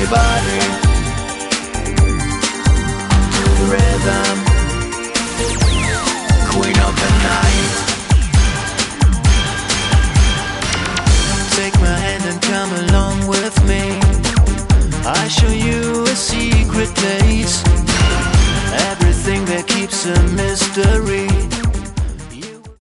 body to the rhythm, queen of the night. Take my hand and come along with me. I show you a secret place.